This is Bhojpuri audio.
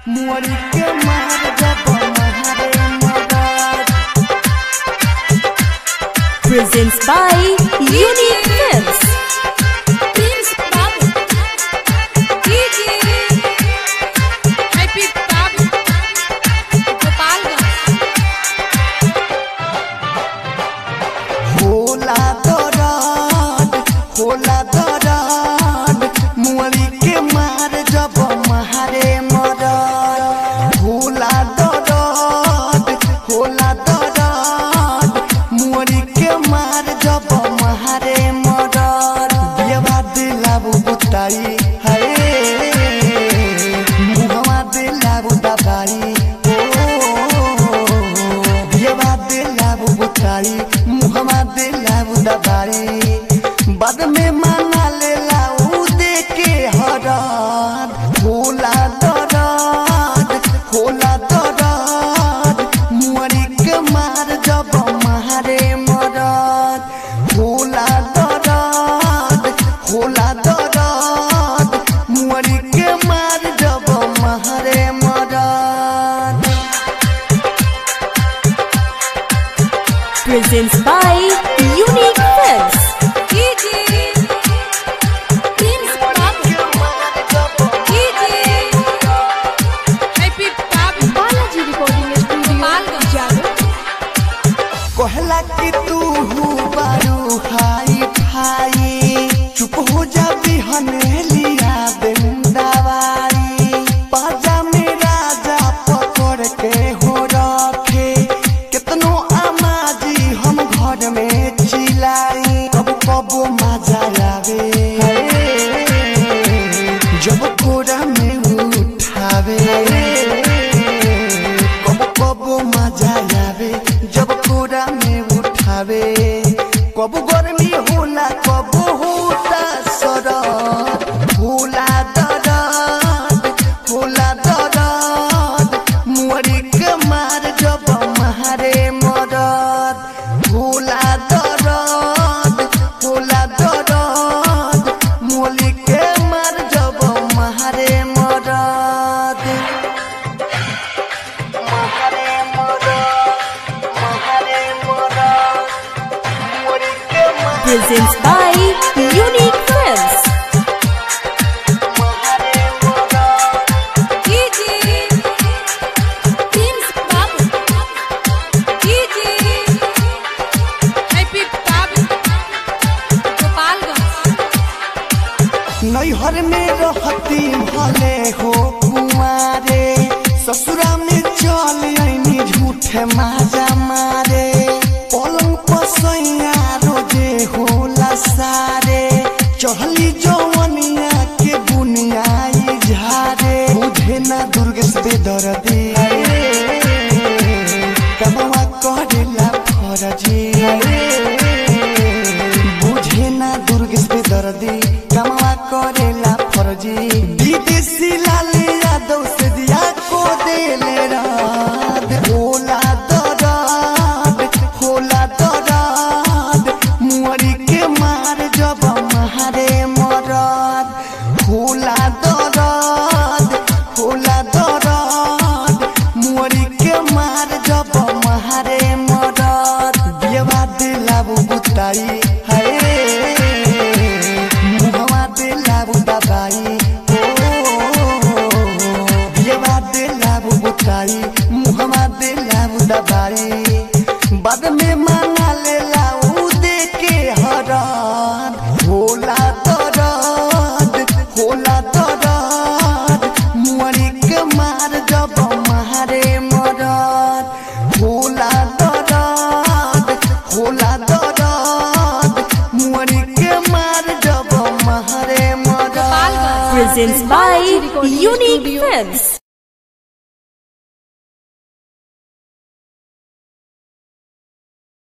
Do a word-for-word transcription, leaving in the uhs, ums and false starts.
मुअरी के मार जब महारे मदद। Presents by Unique Films. Prince Babu, D J Happy Babu, Gopalganj. होला दरद होला दरद मुअरी के मार जब महारे मदद। होला दरद होला दरद मुअरी के मार जब महारे मदद। दियवा दिलाबू बुताई है मुहवा दिलाबू दबाई ओ दियवा दिलाबू बुताई मुहवा दिलाबू दबाई। बाद में माना ले लाऊ दे के हरद। होला दरद होला दरद मुअरी के मार जब महारे मदद। होला दरद होला दरद मुअरी के मार जब महारे मदद। Presents by Unique Films. D J Prince Babu, D J Happy Babu, Balaji Recording Studio, Gopalganj. कहला कि तू बारू हाई फाई चुप हो जा बिहने लिया दवाई। पाजा में राजा पकड़ के हो रखे कितनो आमाजी हम घर में चिलाई। कब कब मजा आवे जब कोरा में उठावे। कब कब मजा आवे जब कोरा में उठावे। कब गर्मी होला कब होता सरद। होला दरद होला दरद मुअरी के मार जब महारे मदद। होला दरद होला दरद मुअरी के मार जब महारे मदद। महारे मदद महारे मदद मुअरी के मार Presents by Unique Films. महारे मदद। D J Prince Babu, D J Happy Babu, Gopalganj. नैहर में रहती भले हो कुमारे ससुरा में चल आईनी झूठे माजा मारे। पलंग पसैया रोजे होला सारे चहली जवनिया के बुनियाई झारे। बुझे ना दुर्गेश बेदर्दी कमवा करेला फरजी। बुझे ना दुर्गेश बेदर्दी कमवा करेला फरजी। विदेशी लाल यादव से दिया को देले रात। होला दरद होला दरद मुअरी के मार जब महारे मदद। होला दरद होला दरद मुअरी के मार जब महारे मदद। दियवा दिलाबू बुताई है मुहवा दिलाबू दबाई ओ दियवा दिलाबू बुताई मुहवा दिलाबू दबाई। बाद में माना ले लाऊ दे के हरद। होला दरद होला दरद मुअरी के मार जब महारे मदद। होला दरद होला दरद मुअरी के मार जब महारे मदद। Presents by Unique Films.